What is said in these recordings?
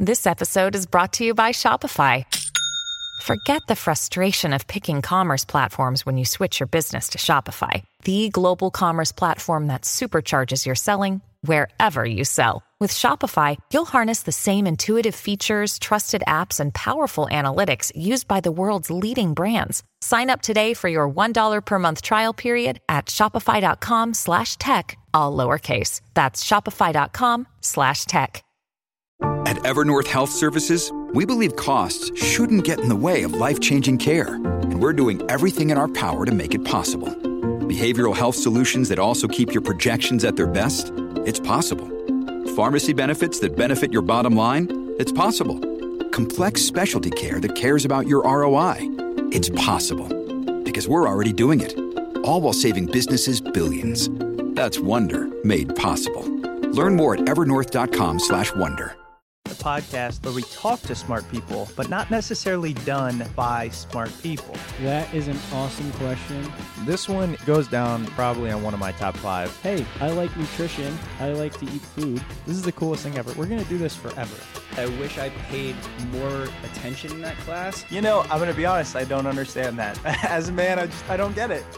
This episode is brought to you by Shopify. Forget the frustration of picking commerce platforms when you switch your business to Shopify, the global commerce platform that supercharges your selling wherever you sell. With Shopify, you'll harness the same intuitive features, trusted apps, and powerful analytics used by the world's leading brands. Sign up today for your $1 per month trial period at shopify.com/tech, all lowercase. That's shopify.com/tech. At Evernorth Health Services, we believe costs shouldn't get in the way of life-changing care, and we're doing everything in our power to make it possible. Behavioral health solutions that also keep your projections at their best? It's possible. Pharmacy benefits that benefit your bottom line? It's possible. Complex specialty care that cares about your ROI? It's possible. Because we're already doing it. All while saving businesses billions. That's Wonder made possible. Learn more at evernorth.com/wonder. The podcast where we talk to smart people, but not necessarily done by smart people. That is an awesome question. This one goes down probably on one of my top 5. Hey, I like nutrition. I like to eat food. This is the coolest thing ever. We're going to do this forever. I wish I paid more attention in that class. You know, I'm going to be honest, I don't understand that. As a man, I don't get it.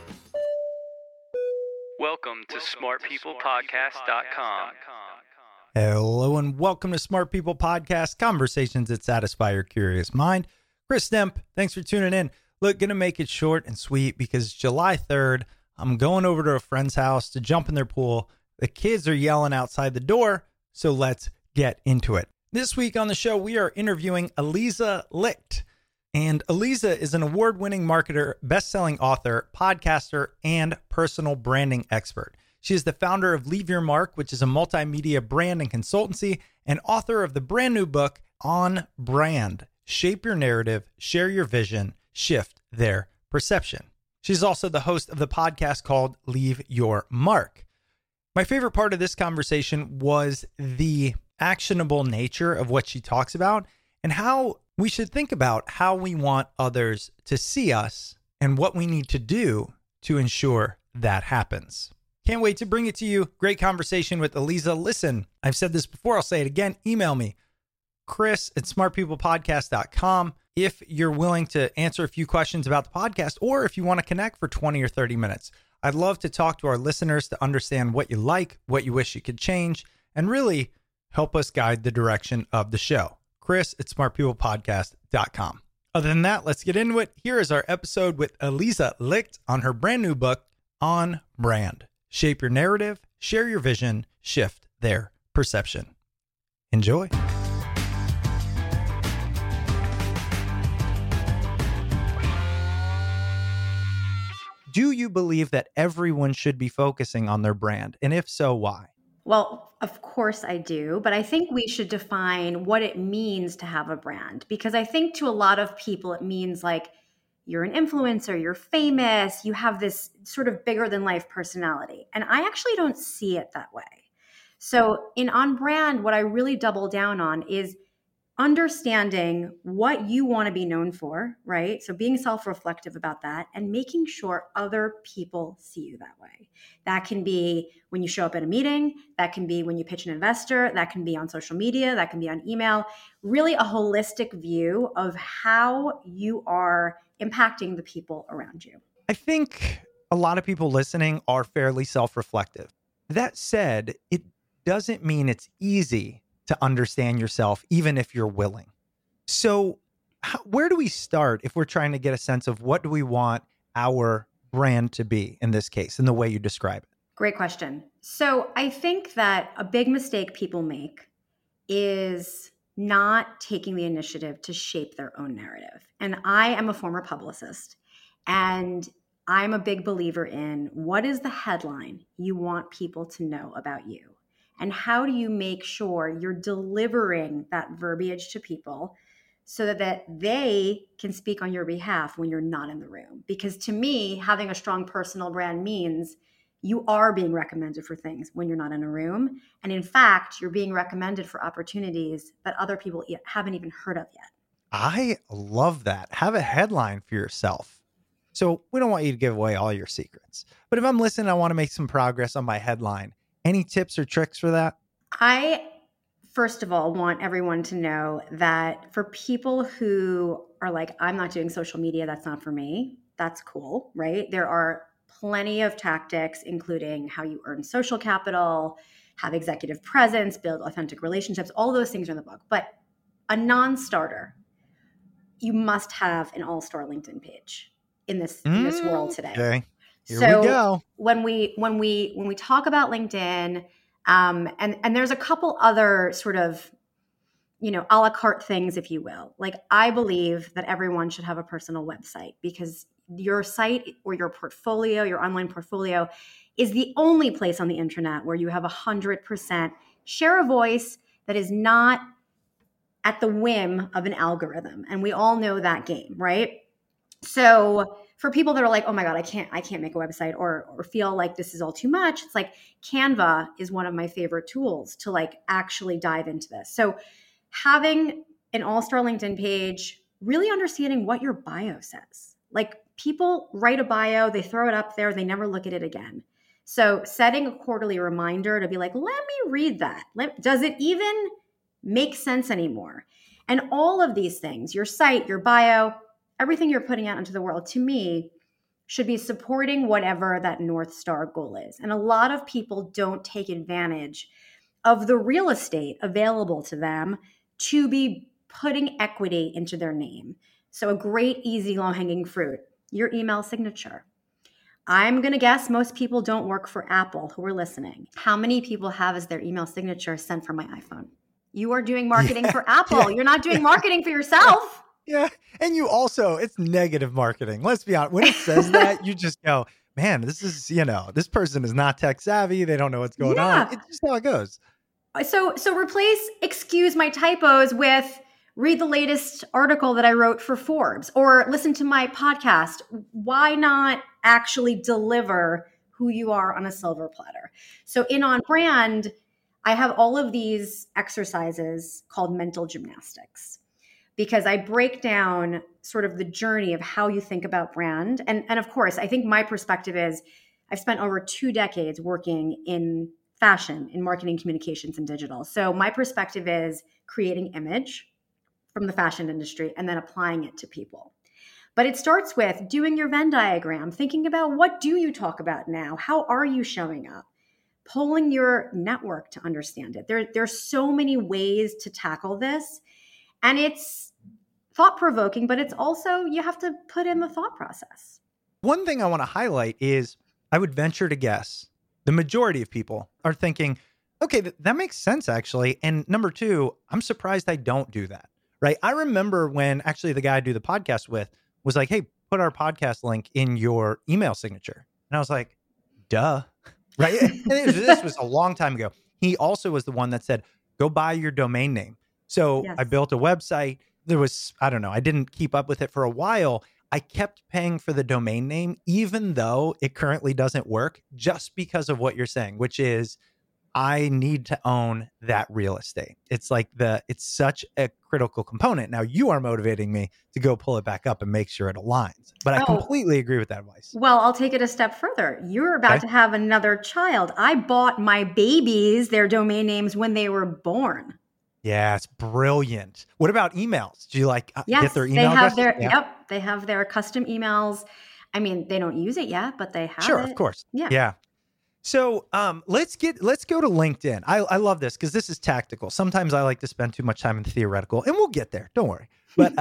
Welcome to smartpeoplepodcast.com. Hello and welcome to Smart People Podcast, conversations that satisfy your curious mind. Chris Stemp, thanks for tuning in. Look, gonna make it short and sweet because July 3rd, I'm going over to a friend's house to jump in their pool. The kids are yelling outside the door, so let's get into it. This week on the show, we are interviewing Aliza Licht. And Aliza is an award-winning marketer, best-selling author, podcaster, and personal branding expert. She is the founder of Leave Your Mark, which is a multimedia brand and consultancy, and author of the brand new book, On Brand: Shape Your Narrative, Share Your Vision, Shift Their Perception. She's also the host of the podcast called Leave Your Mark. My favorite part of this conversation was the actionable nature of what she talks about and how we should think about how we want others to see us and what we need to do to ensure that happens. Can't wait to bring it to you. Great conversation with Aliza. Listen, I've said this before. I'll say it again. Email me, chris@smartpeoplepodcast.com, if you're willing to answer a few questions about the podcast or if you want to connect for 20 or 30 minutes. I'd love to talk to our listeners to understand what you like, what you wish you could change, and really help us guide the direction of the show. chris@smartpeoplepodcast.com. Other than that, let's get into it. Here is our episode with Aliza Licht on her brand new book, On Brand: Shape Your Narrative, Share Your Vision, Shift Their Perception. Enjoy. Do you believe that everyone should be focusing on their brand? And if so, why? Well, of course I do, but I think we should define what it means to have a brand, because I think to a lot of people, it means like you're an influencer, you're famous, you have this sort of bigger than life personality. And I actually don't see it that way. So in On Brand, what I really double down on is understanding what you want to be known for, right? So being self-reflective about that and making sure other people see you that way. That can be when you show up at a meeting, that can be when you pitch an investor, that can be on social media, that can be on email, really a holistic view of how you are impacting the people around you. I think a lot of people listening are fairly self-reflective. That said, it doesn't mean it's easy to understand yourself, even if you're willing. So where do we start if we're trying to get a sense of what do we want our brand to be in this case, in the way you describe it? Great question. So I think that a big mistake people make is not taking the initiative to shape their own narrative. And I am a former publicist, and I'm a big believer in what is the headline you want people to know about you? And how do you make sure you're delivering that verbiage to people so that they can speak on your behalf when you're not in the room? Because to me, having a strong personal brand means you are being recommended for things when you're not in a room. And in fact, you're being recommended for opportunities that other people haven't even heard of yet. I love that. Have a headline for yourself. So we don't want you to give away all your secrets. But if I'm listening, I want to make some progress on my headline. Any tips or tricks for that? I first of all, want everyone to know that for people who are like, I'm not doing social media, that's not for me, that's cool, right? There are plenty of tactics, including how you earn social capital, have executive presence, build authentic relationships. All those things are in the book. But a non-starter, you must have an all-star LinkedIn page in this world today. Okay. Here so we go. when we talk about LinkedIn, and there's a couple other sort of, a la carte things, if you will. Like, I believe that everyone should have a personal website, because your site or your portfolio, your online portfolio, is the only place on the internet where you have 100% share a voice that is not at the whim of an algorithm. And we all know that game, right? So for people that are like, oh my God, I can't make a website, or feel like this is all too much, it's like Canva is one of my favorite tools to like actually dive into this. So having an all-star LinkedIn page, really understanding what your bio says. Like, people write a bio, they throw it up there, they never look at it again. So setting a quarterly reminder to be like, let me read that. Does it even make sense anymore? And all of these things, your site, your bio, everything you're putting out into the world, to me, should be supporting whatever that North Star goal is. And a lot of people don't take advantage of the real estate available to them to be putting equity into their name. So a great, easy, low-hanging fruit, your email signature. I'm going to guess most people don't work for Apple who are listening. How many people have as their email signature sent from my iPhone? You are doing marketing for Apple. You're not doing marketing for yourself. Yeah. And you also, it's negative marketing. Let's be honest. When it says that, you just go, man, this is, this person is not tech savvy. They don't know what's going on. It's just how it goes. So replace excuse my typos with read the latest article that I wrote for Forbes, or listen to my podcast. Why not actually deliver who you are on a silver platter? So in On Brand, I have all of these exercises called mental gymnastics, because I break down sort of the journey of how you think about brand. And of course, I think my perspective is I've spent over 2 decades working in fashion, in marketing, communications, and digital. So my perspective is creating image from the fashion industry and then applying it to people. But it starts with doing your Venn diagram, thinking about what do you talk about now? How are you showing up? Polling your network to understand it. There's so many ways to tackle this. And it's thought-provoking, but it's also, you have to put in the thought process. One thing I want to highlight is I would venture to guess the majority of people are thinking, okay, that makes sense, actually. And number 2, I'm surprised I don't do that, right? I remember when actually the guy I do the podcast with was like, hey, put our podcast link in your email signature. And I was like, duh, right? And this was a long time ago. He also was the one that said, go buy your domain name. So yes. I built a website. There was, I don't know, I didn't keep up with it for a while. I kept paying for the domain name, even though it currently doesn't work, just because of what you're saying, which is I need to own that real estate. It's like it's such a critical component. Now you are motivating me to go pull it back up and make sure it aligns. But I completely agree with that advice. Well, I'll take it a step further. You're about to have another child. I bought my babies their domain names when they were born. Yeah, it's brilliant. What about emails? Do you get their email address? Yep, they have their custom emails. I mean, they don't use it yet, but they have it. Sure, of course. Yeah. So let's go to LinkedIn. I love this because this is tactical. Sometimes I like to spend too much time in the theoretical, and we'll get there. Don't worry. But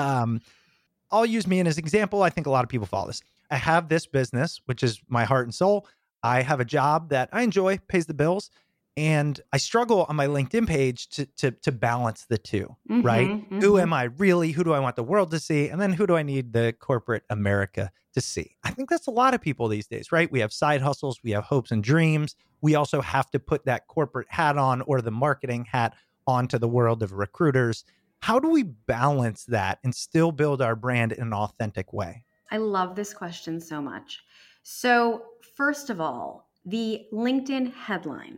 I'll use me as an example. I think a lot of people follow this. I have this business, which is my heart and soul. I have a job that I enjoy, pays the bills. And I struggle on my LinkedIn page to balance the two, right? Mm-hmm. Who am I really? Who do I want the world to see? And then who do I need the corporate America to see? I think that's a lot of people these days, right? We have side hustles. We have hopes and dreams. We also have to put that corporate hat on, or the marketing hat onto the world of recruiters. How do we balance that and still build our brand in an authentic way? I love this question so much. So first of all, the LinkedIn headline.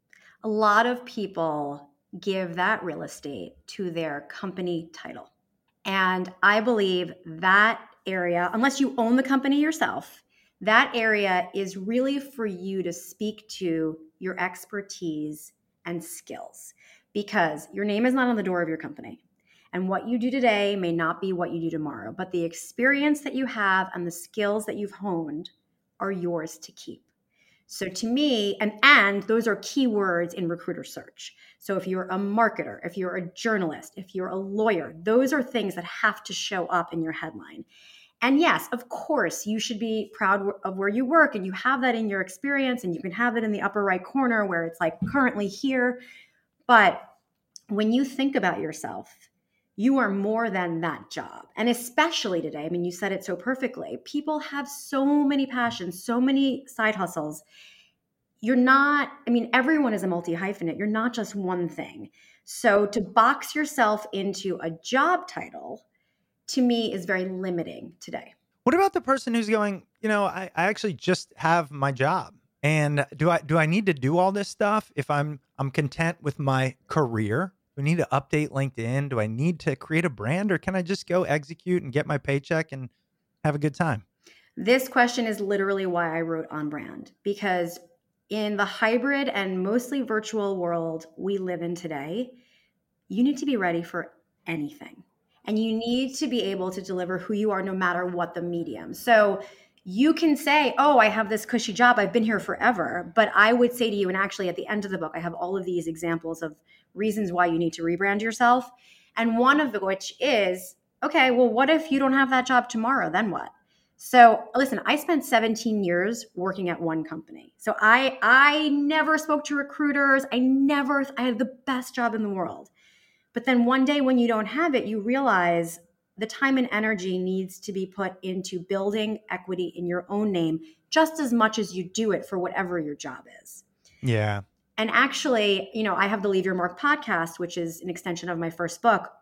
A lot of people give that real estate to their company title. And I believe that area, unless you own the company yourself, that area is really for you to speak to your expertise and skills. because your name is not on the door of your company. And what you do today may not be what you do tomorrow, but the experience that you have and the skills that you've honed are yours to keep. So to me, and those are keywords in recruiter search. So if you're a marketer, if you're a journalist, if you're a lawyer, those are things that have to show up in your headline. And yes, of course, you should be proud of where you work, and you have that in your experience, and you can have it in the upper right corner where it's like currently here. But when you think about yourself, you are more than that job. And especially today, I mean, you said it so perfectly. People have so many passions, so many side hustles. You're not, I mean, everyone is a multi-hyphenate. You're not just one thing. So to box yourself into a job title, to me, is very limiting today. What about the person who's going, I actually just have my job. And do I need to do all this stuff if I'm content with my career? Do I need to update LinkedIn? Do I need to create a brand, or can I just go execute and get my paycheck and have a good time? This question is literally why I wrote On Brand, because in the hybrid and mostly virtual world we live in today, you need to be ready for anything. And you need to be able to deliver who you are no matter what the medium. So you can say, oh, I have this cushy job, I've been here forever. But I would say to you, and actually at the end of the book, I have all of these examples of reasons why you need to rebrand yourself. And one of which is, okay, well, what if you don't have that job tomorrow? Then what? So listen, I spent 17 years working at one company. So I never spoke to recruiters. I had the best job in the world. But then one day when you don't have it, you realize the time and energy needs to be put into building equity in your own name just as much as you do it for whatever your job is. Yeah. And actually, I have the Leave Your Mark podcast, which is an extension of my first book.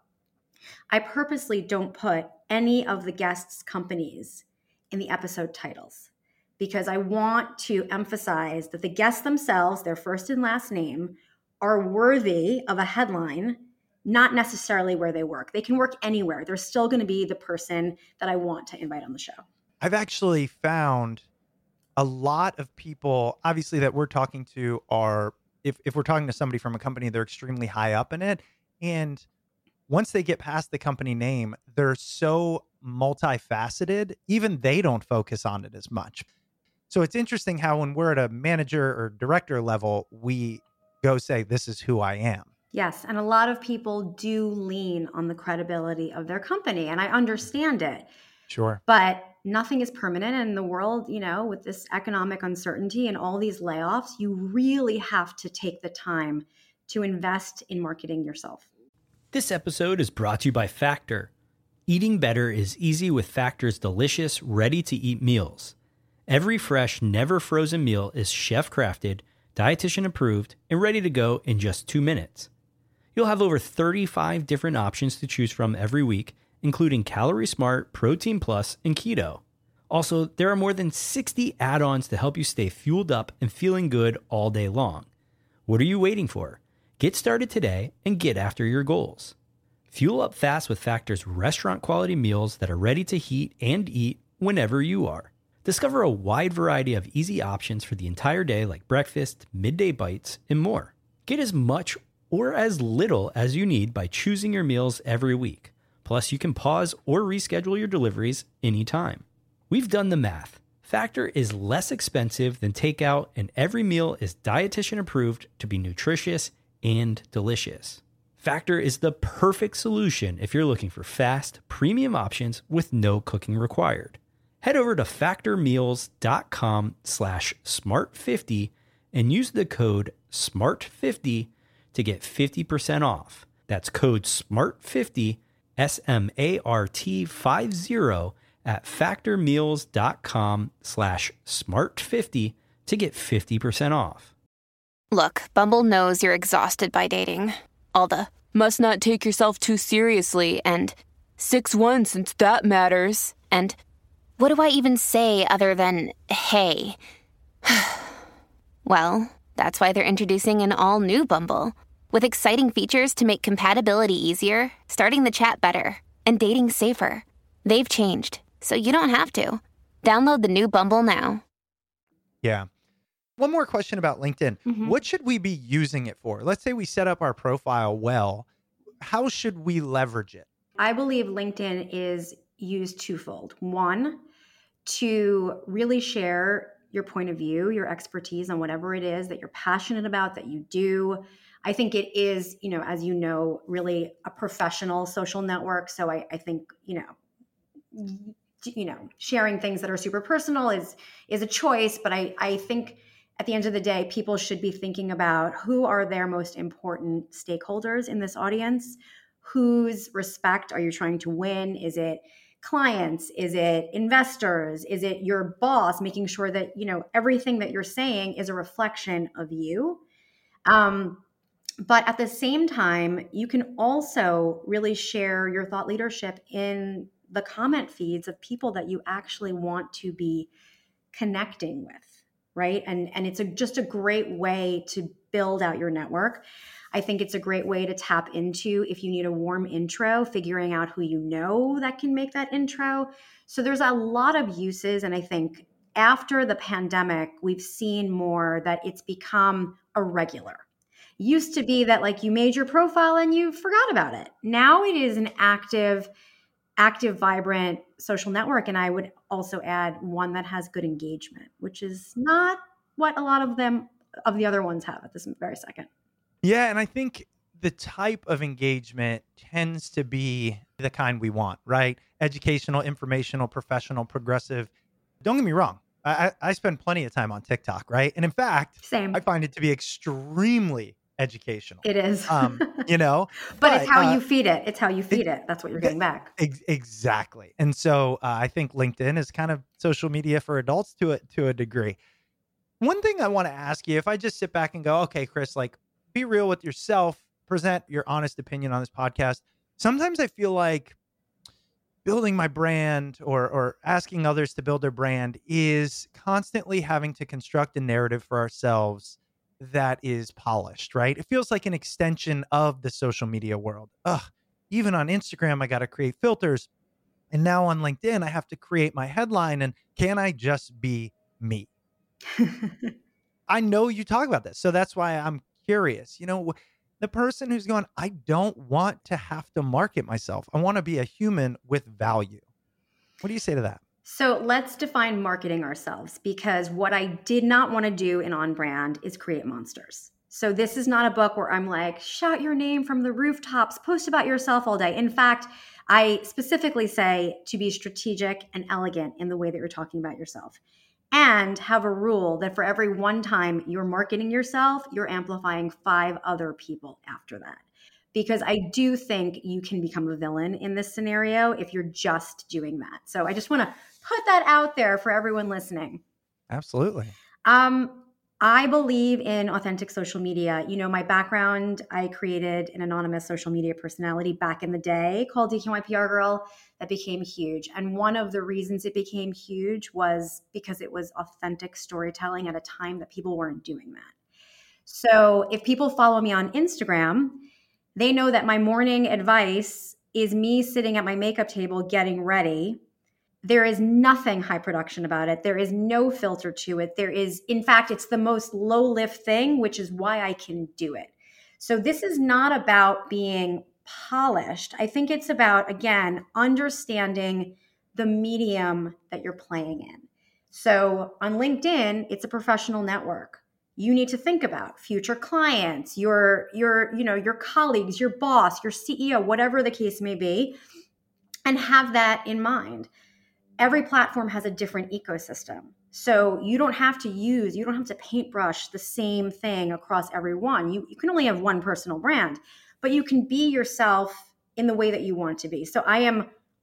I purposely don't put any of the guests' companies in the episode titles because I want to emphasize that the guests themselves, their first and last name, are worthy of a headline, not necessarily where they work. They can work anywhere. They're still going to be the person that I want to invite on the show. I've actually found a lot of people, obviously, that we're talking to are, if we're talking to somebody from a company, they're extremely high up in it. And once they get past the company name, they're so multifaceted, even they don't focus on it as much. So it's interesting how when we're at a manager or director level, we go say, this is who I am. Yes. And a lot of people do lean on the credibility of their company. And I understand it. Sure. But nothing is permanent in the world, with this economic uncertainty and all these layoffs, you really have to take the time to invest in marketing yourself. This episode is brought to you by Factor. Eating better is easy with Factor's delicious, ready-to-eat meals. Every fresh, never frozen meal is chef-crafted, dietitian approved, and ready to go in just 2 minutes. You'll have over 35 different options to choose from every week, including Calorie Smart, Protein Plus, and Keto. Also, there are more than 60 add-ons to help you stay fueled up and feeling good all day long. What are you waiting for? Get started today and get after your goals. Fuel up fast with Factor's restaurant-quality meals that are ready to heat and eat whenever you are. Discover a wide variety of easy options for the entire day like breakfast, midday bites, and more. Get as much or as little as you need by choosing your meals every week. Plus, you can pause or reschedule your deliveries anytime. We've done the math. Factor is less expensive than takeout, and every meal is dietitian approved to be nutritious and delicious. Factor is the perfect solution if you're looking for fast, premium options with no cooking required. Head over to factormeals.com/smart50 and use the code SMART50 to get 50% off. That's code SMART50, SMART50 at factormeals.com/smart50 to get 50% off. Look, Bumble knows you're exhausted by dating. All the must not take yourself too seriously and 6'1" since that matters. And what do I even say other than, hey? Well, that's why they're introducing an all-new Bumble with exciting features to make compatibility easier, starting the chat better, and dating safer. They've changed, so you don't have to. Download the new Bumble now. Yeah. One more question about LinkedIn. What should we be using it for? Let's say we set up our profile well. How should we leverage it? I believe LinkedIn is used twofold. One, to really share your point of view, your expertise on whatever it is that you're passionate about, that you do. I think it is, as you know, really a professional social network. So I think, sharing things that are super personal is a choice. But I think at the end of the day, people should be thinking about who are their most important stakeholders in this audience. Whose respect are you trying to win? Is it clients? Is it investors? Is it your boss? Making sure that, everything that you're saying is a reflection of you. But at the same time, you can also really share your thought leadership in the comment feeds of people that you actually want to be connecting with, right? And it's just a great way to build out your network. I think it's a great way to tap into, if you need a warm intro, figuring out who you know that can make that intro. So there's a lot of uses. And I think after the pandemic, we've seen more that it's become a regular. Used to be that like you made your profile and you forgot about it. Now it is an active, vibrant social network. And I would also add one that has good engagement, which is not what a lot of the other ones have at this very second. Yeah, and I think the type of engagement tends to be the kind we want, right? Educational, informational, professional, progressive. Don't get me wrong. I spend plenty of time on TikTok, right? And in fact, Same. I find it to be extremely educational. It is. But it's how you feed it. It's how you feed it. That's what you're getting back. Exactly. And so I think LinkedIn is kind of social media for adults to a degree. One thing I want to ask you, if I just sit back and go, okay, Chris, like, be real with yourself, present your honest opinion on this podcast. Sometimes I feel like building my brand or asking others to build their brand is constantly having to construct a narrative for ourselves that is polished, right? It feels like an extension of the social media world. Even on Instagram, I got to create filters. And now on LinkedIn, I have to create my headline. And can I just be me? I know you talk about this. So that's why I'm curious. The person who's going, I don't want to have to market myself. I want to be a human with value. What do you say to that? So let's define marketing ourselves, because what I did not want to do in On Brand is create monsters. So this is not a book where I'm like, shout your name from the rooftops, post about yourself all day. In fact, I specifically say to be strategic and elegant in the way that you're talking about yourself. And have a rule that for every one time you're marketing yourself, you're amplifying 5 other people after that. Because I do think you can become a villain in this scenario if you're just doing that. So I just want to put that out there for everyone listening. Absolutely. I believe in authentic social media. My background, I created an anonymous social media personality back in the day called DKNY PR Girl that became huge. And one of the reasons it became huge was because it was authentic storytelling at a time that people weren't doing that. So if people follow me on Instagram, they know that my morning advice is me sitting at my makeup table getting ready. There is nothing high production about it. There is no filter to it. In fact, it's the most low lift thing, which is why I can do it. So this is not about being polished. I think it's about, again, understanding the medium that you're playing in. So on LinkedIn, it's a professional network. You need to think about future clients, your colleagues, your boss, your CEO, whatever the case may be, and have that in mind. Every platform has a different ecosystem. So you don't have to paintbrush the same thing across every one. You can only have one personal brand, but you can be yourself in the way that you want to be. So I am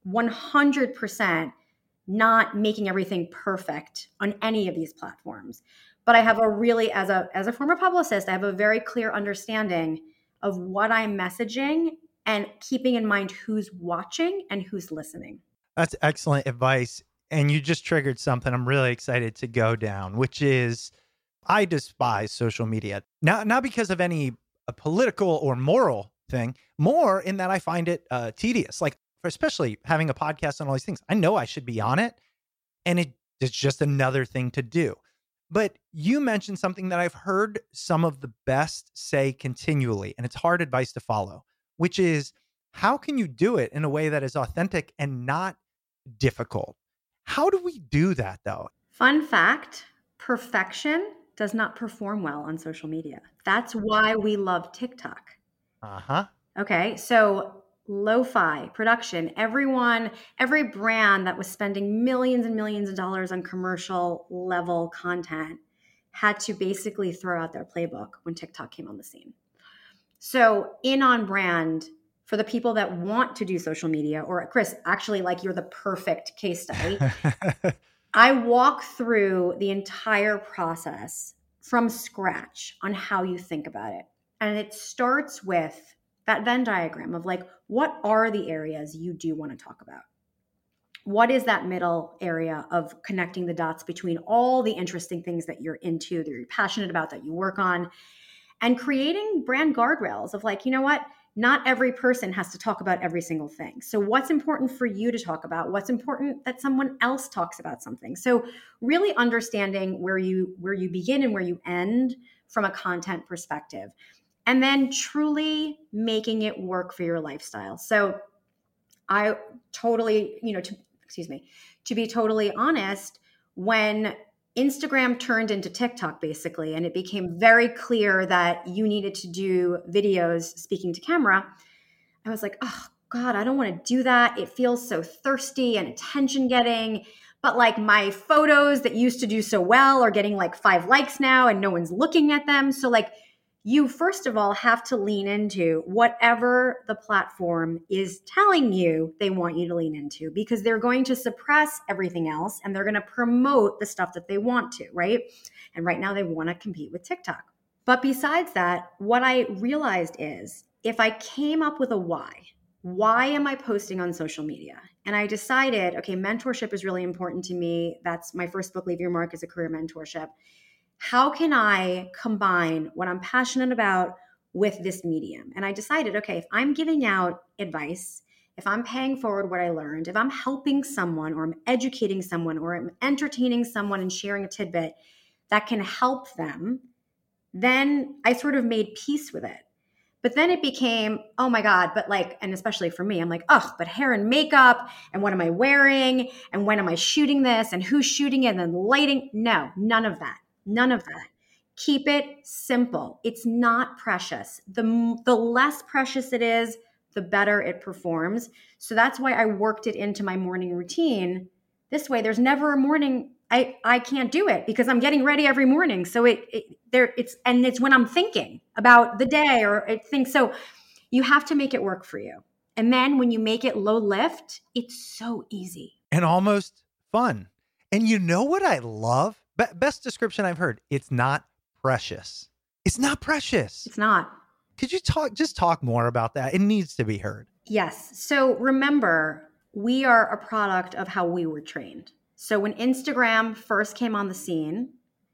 100% not making everything perfect on any of these platforms. But I have as a former publicist, I have a very clear understanding of what I'm messaging and keeping in mind who's watching and who's listening. That's excellent advice. And you just triggered something I'm really excited to go down, which is I despise social media. Not because of any political or moral thing, more in that I find it tedious. Like, especially having a podcast on all these things. I know I should be on it, and it's just another thing to do. But you mentioned something that I've heard some of the best say continually, and it's hard advice to follow, which is how can you do it in a way that is authentic and not difficult? How do we do that though? Fun fact, perfection does not perform well on social media. That's why we love TikTok. Uh-huh. Okay, so lo-fi production, every brand that was spending millions and millions of dollars on commercial level content had to basically throw out their playbook when TikTok came on the scene. So in on brand, for the people that want to do social media, or Chris, actually, like, you're the perfect case study. I walk through the entire process from scratch on how you think about it. And it starts with that Venn diagram of like, what are the areas you do want to talk about? What is that middle area of connecting the dots between all the interesting things that you're into, that you're passionate about, that you work on, and creating brand guardrails of like, you know what? Not every person has to talk about every single thing. So what's important for you to talk about? What's important that someone else talks about something? So really understanding where you begin and where you end from a content perspective. And then truly making it work for your lifestyle. So I totally, to be totally honest, when Instagram turned into TikTok basically, and it became very clear that you needed to do videos speaking to camera, I was like, oh God, I don't want to do that. It feels so thirsty and attention getting. But like my photos that used to do so well are getting like 5 likes now and no one's looking at them. So like, you first of all have to lean into whatever the platform is telling you they want you to lean into, because they're going to suppress everything else and they're going to promote the stuff that they want to, right? And right now they want to compete with TikTok. But besides that, what I realized is if I came up with a why am I posting on social media? And I decided, okay, mentorship is really important to me. That's my first book, Leave Your Mark, is a career mentorship. How can I combine what I'm passionate about with this medium? And I decided, okay, if I'm giving out advice, if I'm paying forward what I learned, if I'm helping someone or I'm educating someone or I'm entertaining someone and sharing a tidbit that can help them, then I sort of made peace with it. But then it became, oh my God, but like, and especially for me, I'm like, oh, but hair and makeup, and what am I wearing? And when am I shooting this? And who's shooting it? And then lighting? No, none of that. None of that. Keep it simple. It's not precious. The less precious it is, the better it performs. So that's why I worked it into my morning routine. This way, there's never a morning I can't do it because I'm getting ready every morning. So it's when I'm thinking about the day or things. So you have to make it work for you. And then when you make it low lift, it's so easy. And almost fun. And you know what I love? Best description I've heard. It's not precious. It's not precious. It's not. Could you talk more about that? It needs to be heard. Yes. So remember, we are a product of how we were trained. So when Instagram first came on the scene,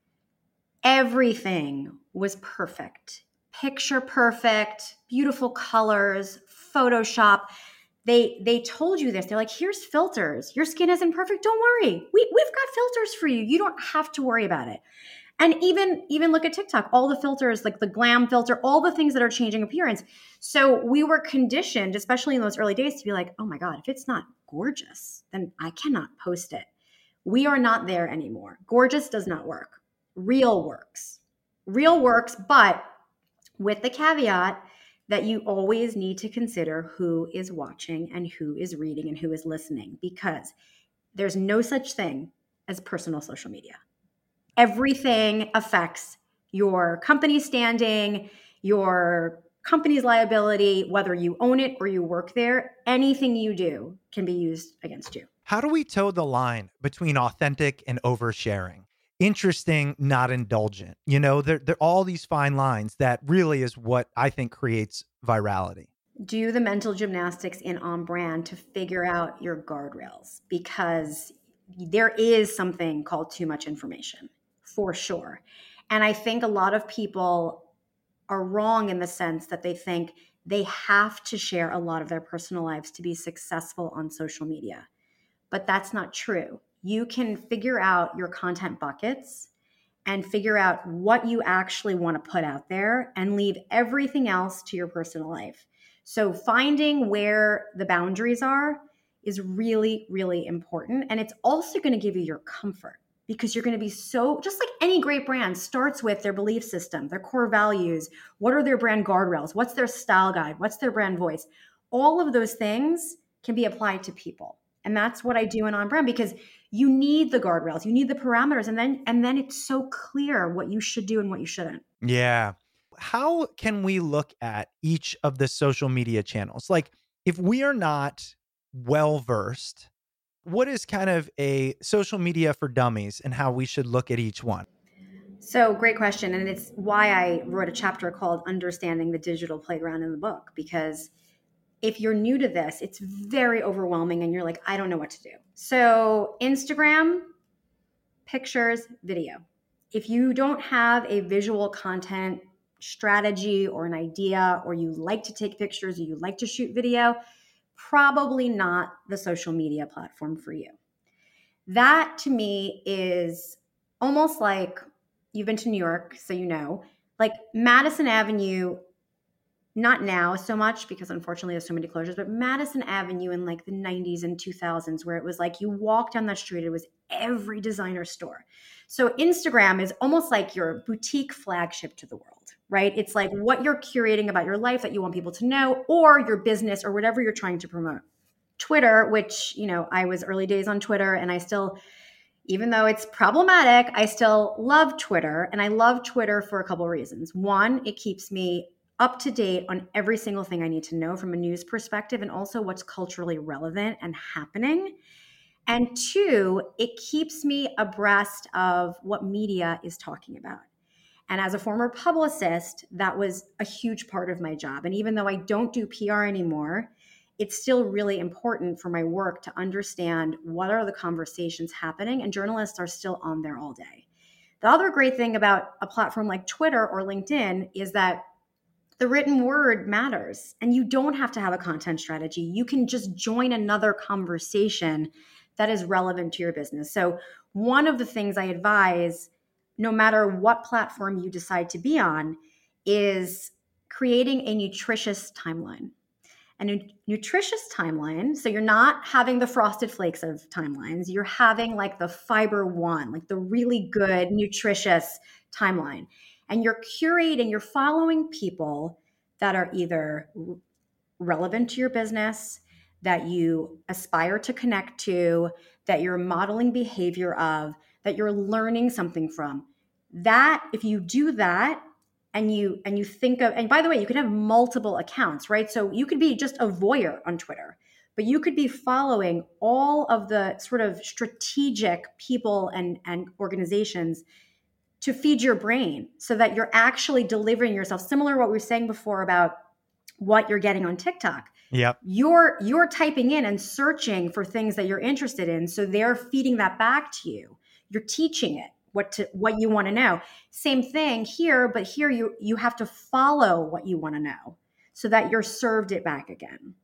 everything was perfect. Picture perfect, beautiful colors, Photoshop. They told you this. They're like, here's filters. Your skin isn't perfect. Don't worry. We've got filters for you. You don't have to worry about it. And even look at TikTok, all the filters, like the glam filter, all the things that are changing appearance. So we were conditioned, especially in those early days, to be like, oh my God, if it's not gorgeous, then I cannot post it. We are not there anymore. Gorgeous does not work. Real works. Real works, but with the caveat that you always need to consider who is watching and who is reading and who is listening, because there's no such thing as personal social media. Everything affects your company standing, your company's liability, whether you own it or you work there. Anything you do can be used against you. How do we toe the line between authentic and oversharing? Interesting, not indulgent. You know, there are all these fine lines that really is what I think creates virality. Do the mental gymnastics in on brand to figure out your guardrails, because there is something called too much information for sure. And I think a lot of people are wrong in the sense that they think they have to share a lot of their personal lives to be successful on social media. But that's not true. You can figure out your content buckets and figure out what you actually want to put out there and leave everything else to your personal life. So finding where the boundaries are is really, really important. And it's also going to give you your comfort, because you're going to be so, just like any great brand starts with their belief system, their core values. What are their brand guardrails? What's their style guide? What's their brand voice? All of those things can be applied to people. And that's what I do in On Brand, because you need the guardrails, you need the parameters, and then it's so clear what you should do and what you shouldn't. Yeah. How can we look at each of the social media channels? Like, if we are not well-versed, what is kind of a social media for dummies and how we should look at each one? So great question. And it's why I wrote a chapter called Understanding the Digital Playground in the book, because if you're new to this, it's very overwhelming and you're like, I don't know what to do. So Instagram, pictures, video. If you don't have a visual content strategy or an idea, or you like to take pictures or you like to shoot video, probably not the social media platform for you. That to me is almost like, you've been to New York, so you know, like Madison Avenue, not now so much because unfortunately there's so many closures, but Madison Avenue in like the 90s and 2000s, where it was like you walk down that street, it was every designer store. So Instagram is almost like your boutique flagship to the world, right? It's like what you're curating about your life that you want people to know, or your business, or whatever you're trying to promote. Twitter, which, you know, I was early days on Twitter, and I still, even though it's problematic, I still love Twitter. And I love Twitter for a couple of reasons. One, it keeps me up to date on every single thing I need to know from a news perspective, and also what's culturally relevant and happening. And two, it keeps me abreast of what media is talking about. And as a former publicist, that was a huge part of my job. And even though I don't do PR anymore, it's still really important for my work to understand what are the conversations happening, and journalists are still on there all day. The other great thing about a platform like Twitter or LinkedIn is that the written word matters, and you don't have to have a content strategy. You can just join another conversation that is relevant to your business. So one of the things I advise, no matter what platform you decide to be on, is creating a nutritious timeline. And a nutritious timeline, so you're not having the Frosted Flakes of timelines, you're having like the fiber one, like the really good, nutritious timeline. And you're curating, you're following people that are either relevant to your business, that you aspire to connect to, that you're modeling behavior of, that you're learning something from. That, if you do that, and you think of, and by the way, you can have multiple accounts, right? So you could be just a voyeur on Twitter, but you could be following all of the sort of strategic people and organizations to feed your brain, so that you're actually delivering yourself. Similar to what we were saying before about what you're getting on TikTok. Yep. You're typing in and searching for things that you're interested in. So they're feeding that back to you. You're teaching it what you want to know. Same thing here, but here you have to follow what you want to know so that you're served it back again.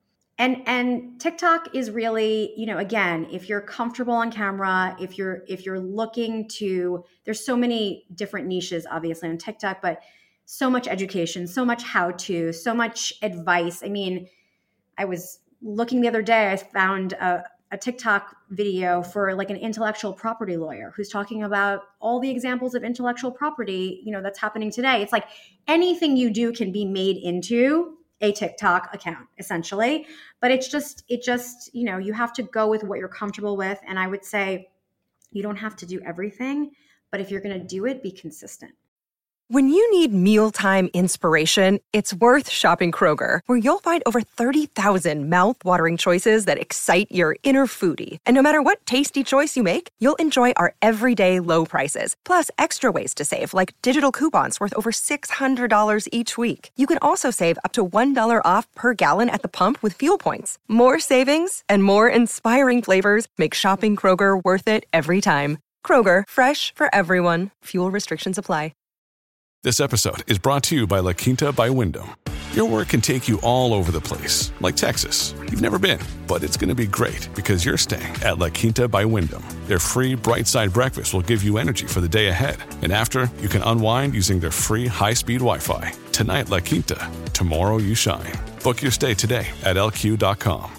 And TikTok is really, you know, again, if you're comfortable on camera, if you're looking to, there's so many different niches obviously on TikTok, but so much education, so much how-to, so much advice. I mean, I was looking the other day, I found a TikTok video for like an intellectual property lawyer who's talking about all the examples of intellectual property, you know, that's happening today. It's like anything you do can be made into a TikTok account essentially, but it just, you know, you have to go with what you're comfortable with. And I would say you don't have to do everything, but if you're going to do it, be consistent. When you need mealtime inspiration, it's worth shopping Kroger, where you'll find over 30,000 mouth-watering choices that excite your inner foodie. And no matter what tasty choice you make, you'll enjoy our everyday low prices, plus extra ways to save, like digital coupons worth over $600 each week. You can also save up to $1 off per gallon at the pump with fuel points. More savings and more inspiring flavors make shopping Kroger worth it every time. Kroger, fresh for everyone. Fuel restrictions apply. This episode is brought to you by La Quinta by Wyndham. Your work can take you all over the place, like Texas. You've never been, but it's going to be great because you're staying at La Quinta by Wyndham. Their free Bright Side breakfast will give you energy for the day ahead. And after, you can unwind using their free high-speed Wi-Fi. Tonight, La Quinta. Tomorrow, you shine. Book your stay today at LQ.com.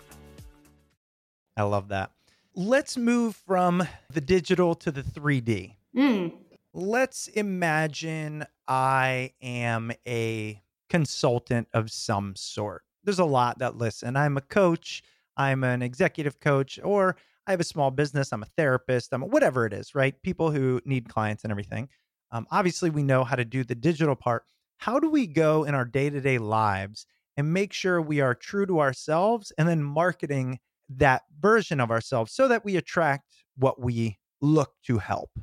I love that. Let's move from the digital to the 3D. Let's imagine I am a consultant of some sort. There's a lot that listen. I'm a coach, I'm an executive coach, or I have a small business, I'm a therapist, I'm whatever it is, right? People who need clients and everything. Obviously, we know how to do the digital part. How do we go in our day-to-day lives and make sure we are true to ourselves and then marketing that version of ourselves so that we attract what we look to help?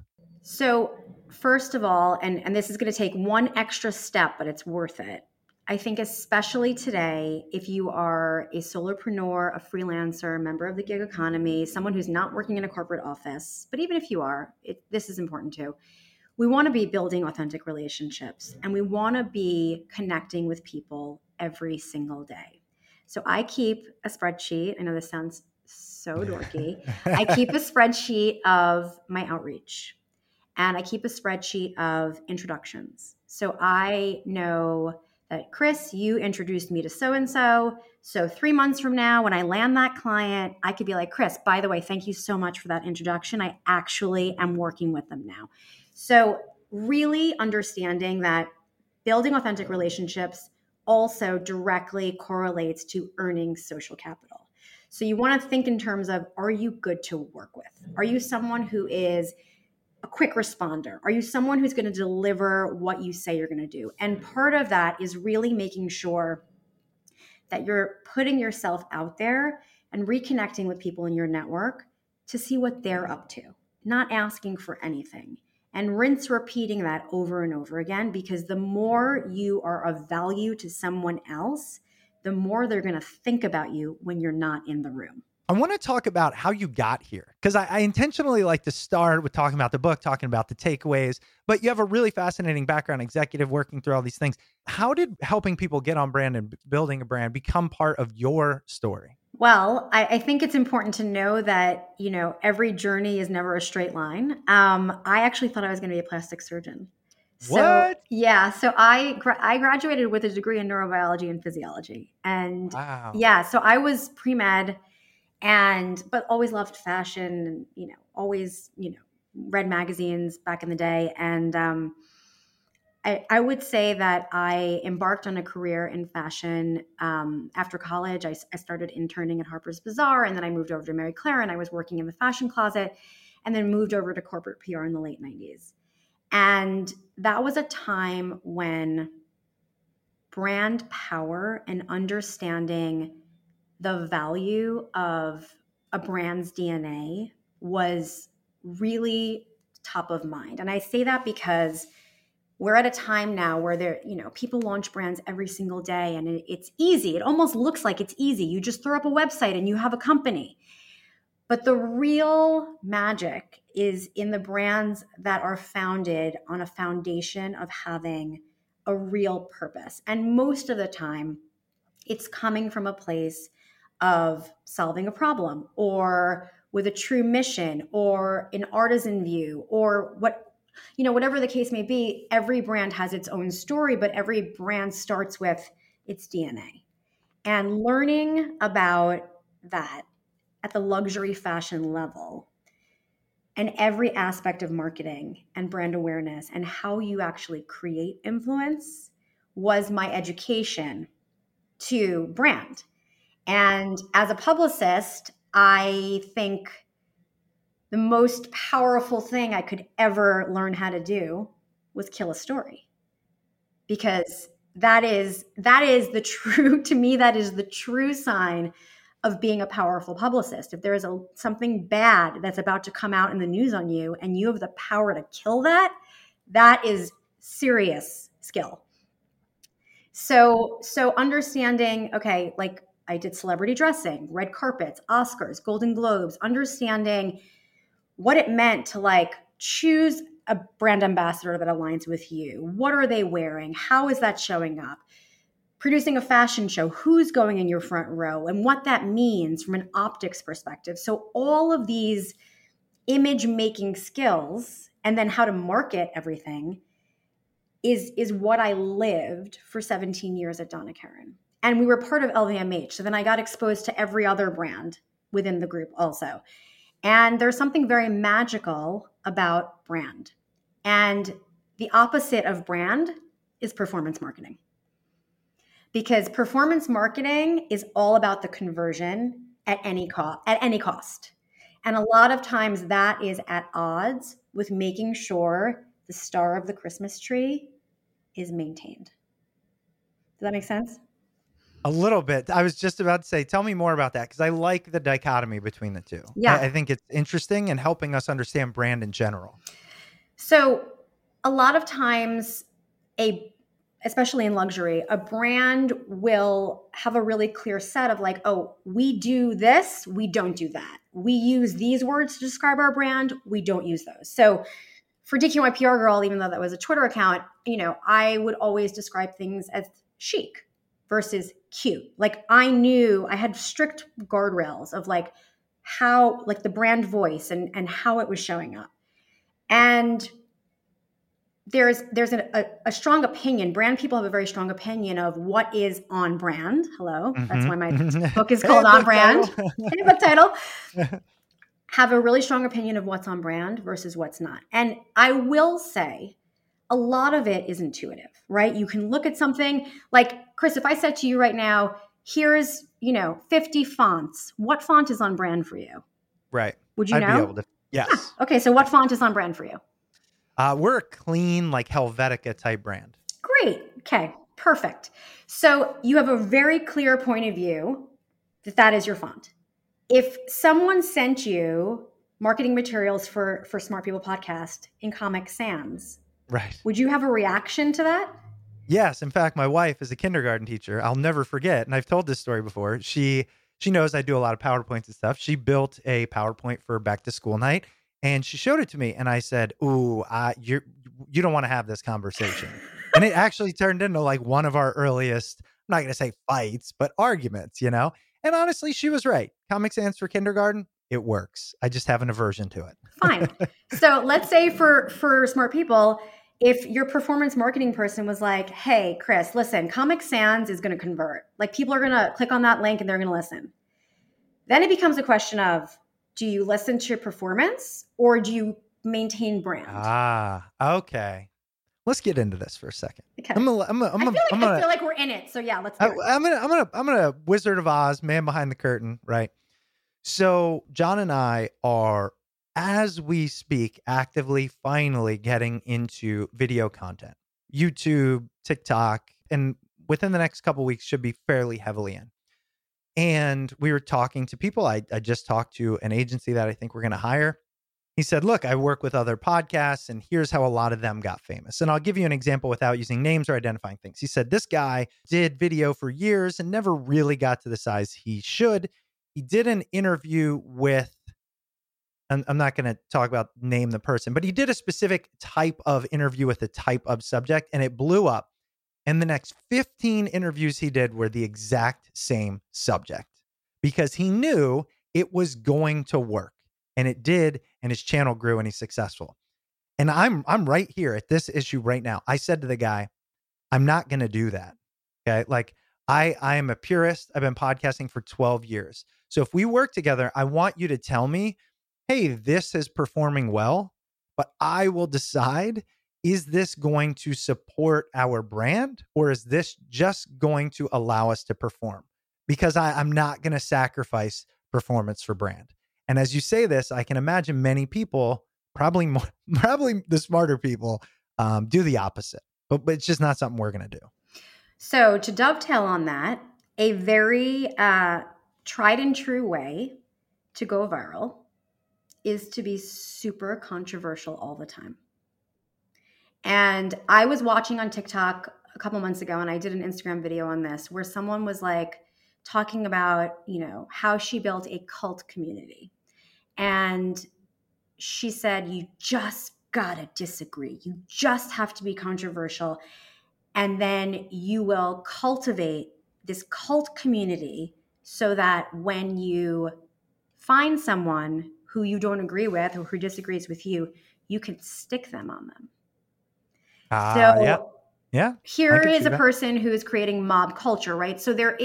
So first of all, and this is going to take one extra step, but it's worth it. I think especially today, if you are a solopreneur, a freelancer, a member of the gig economy, someone who's not working in a corporate office, but even if you are, this is important too. We want to be building authentic relationships and we want to be connecting with people every single day. So I keep a spreadsheet. I know this sounds so dorky. I keep a spreadsheet of my outreach and I keep a spreadsheet of introductions. So I know that, Chris, you introduced me to so-and-so. So 3 months from now, when I land that client, I could be like, Chris, by the way, thank you so much for that introduction. I actually am working with them now. So really understanding that building authentic relationships also directly correlates to earning social capital. So you want to think in terms of, are you good to work with? Are you someone who is a quick responder? Are you someone who's going to deliver what you say you're going to do? And part of that is really making sure that you're putting yourself out there and reconnecting with people in your network to see what they're up to, not asking for anything. And rinse repeating that over and over again, because the more you are of value to someone else, the more they're going to think about you when you're not in the room. I want to talk about how you got here, because I intentionally like to start with talking about the book, talking about the takeaways, but you have a really fascinating background, executive, working through all these things. How did helping people get on brand and building a brand become part of your story? Well, I think it's important to know that, every journey is never a straight line. I actually thought I was going to be a plastic surgeon. What? Yeah. So I graduated with a degree in neurobiology and physiology. And wow. Yeah, so I was pre-med but always loved fashion and, always, read magazines back in the day. And I would say that I embarked on a career in fashion. After college, I started interning at Harper's Bazaar, and then I moved over to Mary Claire, and I was working in the fashion closet, and then moved over to corporate PR in the late 90s. And that was a time when brand power and understanding the value of a brand's DNA was really top of mind. And I say that because we're at a time now where people launch brands every single day, and it's easy. It almost looks like it's easy. You just throw up a website and you have a company. But the real magic is in the brands that are founded on a foundation of having a real purpose. And most of the time, it's coming from a place of solving a problem, or with a true mission, or an artisan view, or whatever the case may be. Every brand has its own story, but every brand starts with its DNA. And learning about that at the luxury fashion level and every aspect of marketing and brand awareness and how you actually create influence was my education to brand. And as a publicist, I think the most powerful thing I could ever learn how to do was kill a story, because that is the true, to me, that is the true sign of being a powerful publicist. If there is something bad that's about to come out in the news on you and you have the power to kill that, that is serious skill. So understanding, okay, like I did celebrity dressing, red carpets, Oscars, Golden Globes, understanding what it meant to choose a brand ambassador that aligns with you. What are they wearing? How is that showing up? producing a fashion show, who's going in your front row and what that means from an optics perspective. So all of these image making skills and then how to market everything is what I lived for 17 years at Donna Karan. And we were part of LVMH. So then I got exposed to every other brand within the group also. And there's something very magical about brand. And the opposite of brand is performance marketing. Because performance marketing is all about the conversion at any cost. And a lot of times that is at odds with making sure the star of the Christmas tree is maintained. Does that make sense? A little bit. I was just about to say, tell me more about that, because I like the dichotomy between the two. Yeah. I think it's interesting and helping us understand brand in general. So a lot of times, especially in luxury, a brand will have a really clear set of like, oh, we do this, we don't do that. We use these words to describe our brand, we don't use those. So for DQ PR Girl, even though that was a Twitter account, I would always describe things as chic versus cute. Like I knew I had strict guardrails of like how, like the brand voice and how it was showing up. And there's a strong opinion. Brand people have a very strong opinion of what is on brand. Hello. Mm-hmm. That's why my book is called On Brand. Hey, book title. Have a really strong opinion of what's on brand versus what's not. And I will say a lot of it is intuitive, right? You can look at something like, Chris, if I said to you right now, here's, 50 fonts, what font is on brand for you? Right. Would you know? I'd be able to, yes. Yeah. Okay. So what font is on brand for you? We're a clean, like Helvetica type brand. Great. Okay. Perfect. So you have a very clear point of view that is your font. If someone sent you marketing materials for Smart People Podcast in Comic Sans, right, would you have a reaction to that? Yes. In fact, my wife is a kindergarten teacher. I'll never forget. And I've told this story before. She knows I do a lot of PowerPoints and stuff. She built a PowerPoint for back to school night. And she showed it to me, and I said, "Ooh, you don't want to have this conversation." And it actually turned into like one of our earliest, I'm not going to say fights, but arguments, And honestly, she was right. Comic Sans for kindergarten, it works. I just have an aversion to it. Fine. So let's say for Smart People, if your performance marketing person was like, "Hey, Chris, listen, Comic Sans is going to convert. Like people are going to click on that link and they're going to listen." Then it becomes a question of, do you listen to your performance or do you maintain brand? Okay. Let's get into this for a second. Okay. I feel like we're in it. So yeah, let's do it. I'm gonna Wizard of Oz, man behind the curtain, right? So John and I are, as we speak, actively finally getting into video content. YouTube, TikTok, and within the next couple of weeks should be fairly heavily in. And we were talking to people. I just talked to an agency that I think we're going to hire. He said, "Look, I work with other podcasts, and here's how a lot of them got famous." And I'll give you an example without using names or identifying things. He said, this guy did video for years and never really got to the size he should. He did an interview with, and I'm not going to name the person, but he did a specific type of interview with a type of subject, and it blew up. And the next 15 interviews he did were the exact same subject because he knew it was going to work, and it did. And his channel grew and he's successful. And I'm right here at this issue right now. I said to the guy, I'm not going to do that. Okay. Like I am a purist. I've been podcasting for 12 years. So if we work together, I want you to tell me, hey, this is performing well, but I will decide, is this going to support our brand or is this just going to allow us to perform? Because I'm not going to sacrifice performance for brand. And as you say this, I can imagine many people, probably the smarter people, do the opposite. But it's just not something we're going to do. So to dovetail on that, a very tried and true way to go viral is to be super controversial all the time. And I was watching on TikTok a couple months ago, and I did an Instagram video on this where someone was like talking about, how she built a cult community. And she said, you just gotta disagree. You just have to be controversial. And then you will cultivate this cult community so that when you find someone who you don't agree with or who disagrees with you, you can stick them on them. Yeah. Here is a person who is creating mob culture, right? So there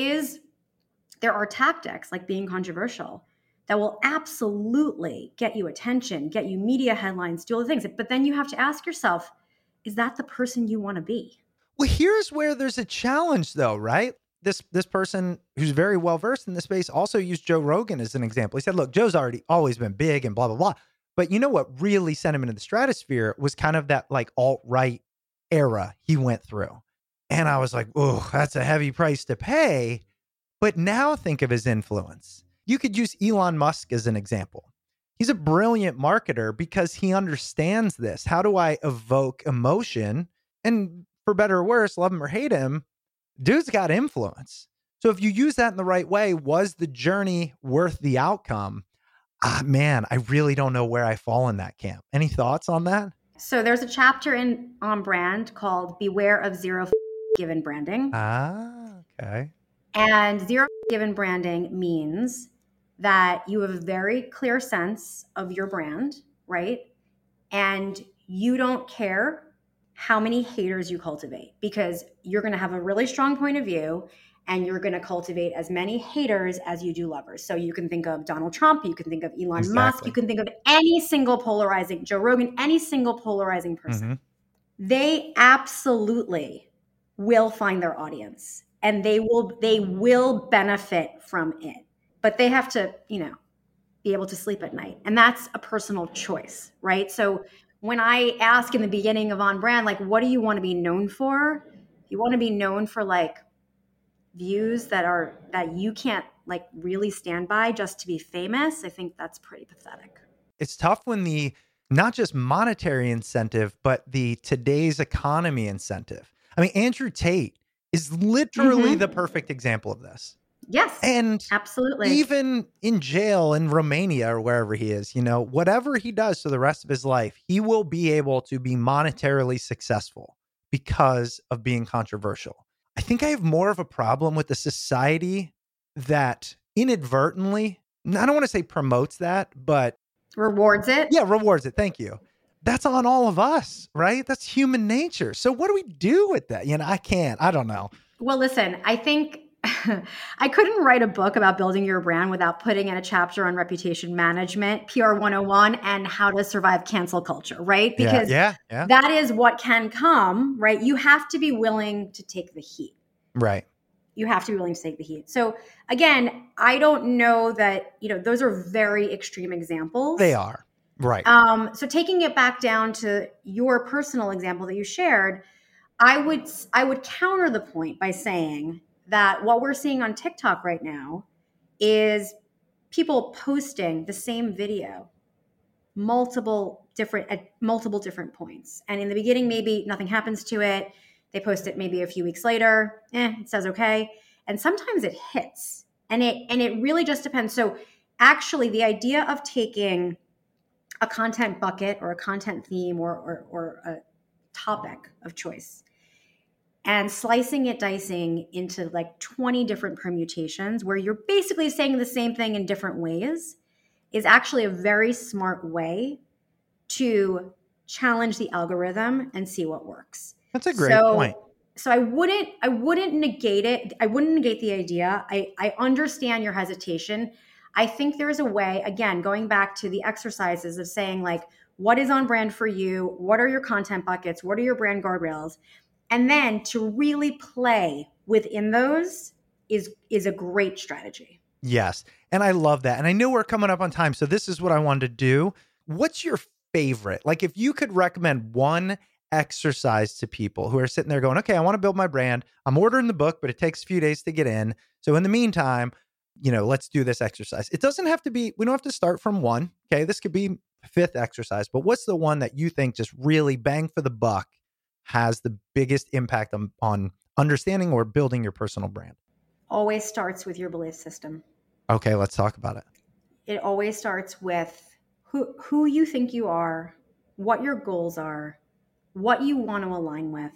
are tactics like being controversial that will absolutely get you attention, get you media headlines, do all the things. But then you have to ask yourself, is that the person you want to be? Well, here's where there's a challenge though, right? This person who's very well versed in this space also used Joe Rogan as an example. He said, look, Joe's always been big and blah, blah, blah. But you know what really sent him into the stratosphere was kind of that like alt-right era he went through. And I was like, oh, that's a heavy price to pay. But now think of his influence. You could use Elon Musk as an example. He's a brilliant marketer because he understands this. How do I evoke emotion? And for better or worse, love him or hate him, dude's got influence. So if you use that in the right way, was the journey worth the outcome? Man, I really don't know where I fall in that camp. Any thoughts on that? So there's a chapter in On Brand called Beware of Zero Given Branding. Okay. And zero given branding means that you have a very clear sense of your brand, right? And you don't care how many haters you cultivate because you're going to have a really strong point of view and you're going to cultivate as many haters as you do lovers. So you can think of Donald Trump, you can think of Elon Musk, you can think of any single polarizing, Joe Rogan, any single polarizing person. They absolutely will find their audience and they will benefit from it. But they have to, be able to sleep at night. And that's a personal choice, right? So when I ask in the beginning of On Brand, like, what do you want to be known for? You want to be known for like views that you can't like really stand by just to be famous. I think that's pretty pathetic. It's tough when the, not just monetary incentive, but the today's economy incentive. I mean, Andrew Tate is literally the perfect example of this. Yes. And absolutely. Even in jail in Romania or wherever he is, whatever he does for the rest of his life, he will be able to be monetarily successful because of being controversial. I think I have more of a problem with the society that inadvertently, I don't want to say promotes that, but rewards it. Yeah, rewards it. Thank you. That's on all of us, right? That's human nature. So what do we do with that? I don't know. Well, listen, I think I couldn't write a book about building your brand without putting in a chapter on reputation management, PR 101, and how to survive cancel culture, right? Because that is what can come, right? You have to be willing to take the heat. Right. You have to be willing to take the heat. So again, I don't know that, those are very extreme examples. They are. Right. So taking it back down to your personal example that you shared, I would counter the point by saying that what we're seeing on TikTok right now is people posting the same video multiple different points. And in the beginning, maybe nothing happens to it. They post it maybe a few weeks later. It says okay. And sometimes it hits. And it really just depends. So actually the idea of taking a content bucket or a content theme or a topic of choice and slicing it, dicing into like 20 different permutations where you're basically saying the same thing in different ways is actually a very smart way to challenge the algorithm and see what works. That's a great point. So I wouldn't negate it. I wouldn't negate the idea. I understand your hesitation. I think there's a way, again, going back to the exercises of saying like, what is on brand for you? What are your content buckets? What are your brand guardrails? And then to really play within those is a great strategy. Yes. And I love that. And I know we're coming up on time. So this is what I wanted to do. What's your favorite? Like if you could recommend one exercise to people who are sitting there going, okay, I want to build my brand. I'm ordering the book, but it takes a few days to get in. So in the meantime, let's do this exercise. It doesn't have to be, we don't have to start from one. Okay. This could be fifth exercise, but what's the one that you think just really bang for the buck has the biggest impact on understanding or building your personal brand? Always starts with your belief system. Okay, let's talk about it. It always starts with who you think you are, what your goals are, what you want to align with,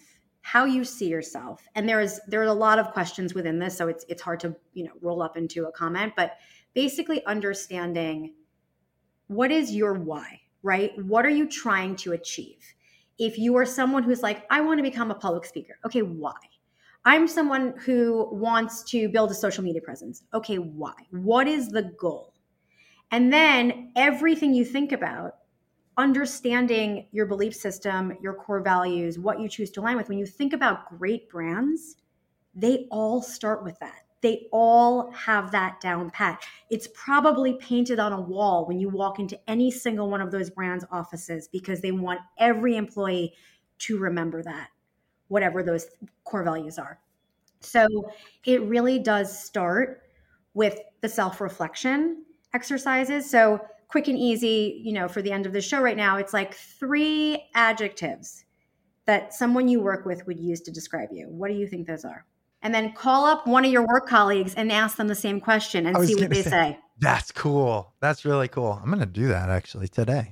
how you see yourself. And there are a lot of questions within this, so it's hard to, roll up into a comment, but basically understanding what is your why, right? What are you trying to achieve? If you are someone who's like, I want to become a public speaker. Okay, why? I'm someone who wants to build a social media presence. Okay, why? What is the goal? And then everything you think about, understanding your belief system, your core values, what you choose to align with. When you think about great brands, they all start with that. They all have that down pat. It's probably painted on a wall when you walk into any single one of those brands' offices because they want every employee to remember that, whatever those core values are. So it really does start with the self-reflection exercises. So quick and easy, for the end of the show right now, it's like 3 adjectives that someone you work with would use to describe you. What do you think those are? And then call up one of your work colleagues and ask them the same question and see what they say. That's cool. That's really cool. I'm going to do that actually today.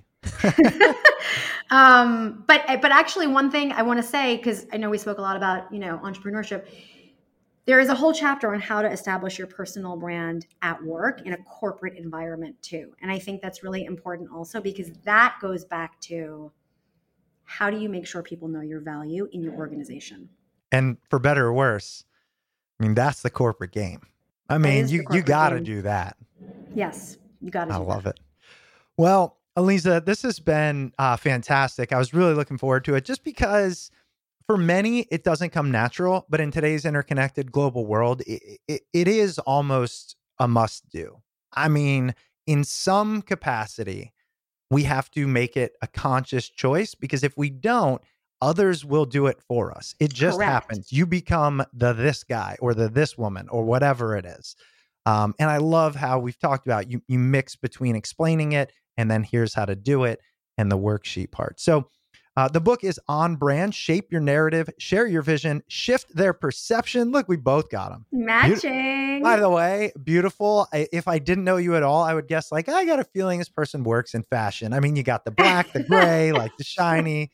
But actually one thing I want to say, because I know we spoke a lot about, entrepreneurship, there is a whole chapter on how to establish your personal brand at work in a corporate environment too. And I think that's really important also because that goes back to how do you make sure people know your value in your organization? And for better or worse, that's the corporate game. You got to do that. Yes, you got to do that. I love it. Well, Aliza, this has been fantastic. I was really looking forward to it just because for many, it doesn't come natural, but in today's interconnected global world, it is almost a must do. In some capacity, we have to make it a conscious choice because if we don't, others will do it for us. It just happens. You become this guy or this woman or whatever it is. And I love how we've talked about you mix between explaining it and then here's how to do it and the worksheet part. So the book is On Brand, Shape Your Narrative, Share Your Vision, Shift Their Perception. Look, we both got them. Matching. By the way, beautiful. If I didn't know you at all, I would guess I got a feeling this person works in fashion. You got the black, the gray, the shiny,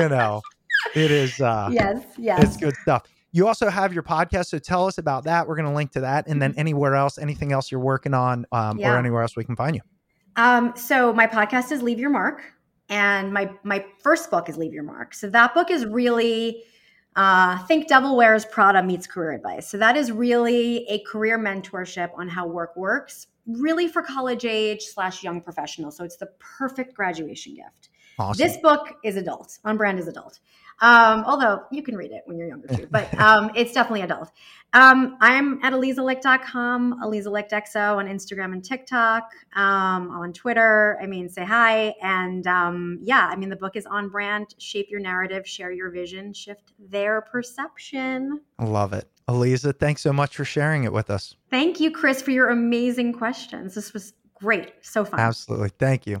it is. Yes. It's good stuff. You also have your podcast. So tell us about that. We're going to link to that. And then anywhere else, anything else you're working on or anywhere else we can find you. So my podcast is Leave Your Mark. And my first book is Leave Your Mark. So that book is really, think Devil Wears Prada meets career advice. So that is really a career mentorship on how work works, really for college age / young professionals. So it's the perfect graduation gift. Awesome. This book is adult. On Brand is adult. Although you can read it when you're younger too, but it's definitely adult. I'm at AlizaLicht.com, AlizaLichtXO on Instagram and TikTok, on Twitter. Say hi. And the book is On Brand, Shape Your Narrative, Share Your Vision, Shift Their Perception. I love it. Aliza, thanks so much for sharing it with us. Thank you, Chris, for your amazing questions. This was great. So fun. Absolutely. Thank you.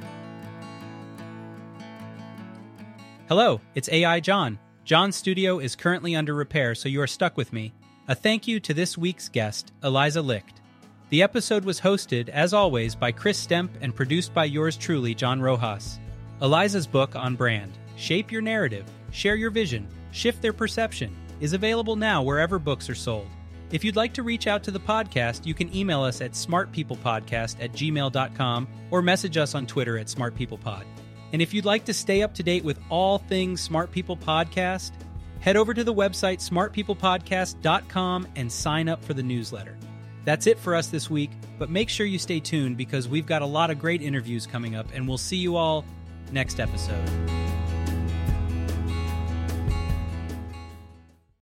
Hello, it's AI John. John's studio is currently under repair, so you are stuck with me. A thank you to this week's guest, Aliza Licht. The episode was hosted, as always, by Chris Stemp and produced by yours truly, John Rojas. Aliza's book, On Brand, Shape Your Narrative, Share Your Vision, Shift Their Perception, is available now wherever books are sold. If you'd like to reach out to the podcast, you can email us at smartpeoplepodcast@gmail.com or message us on Twitter at smartpeoplepod. And if you'd like to stay up to date with all things Smart People Podcast, head over to the website smartpeoplepodcast.com and sign up for the newsletter. That's it for us this week, but make sure you stay tuned because we've got a lot of great interviews coming up, and we'll see you all next episode.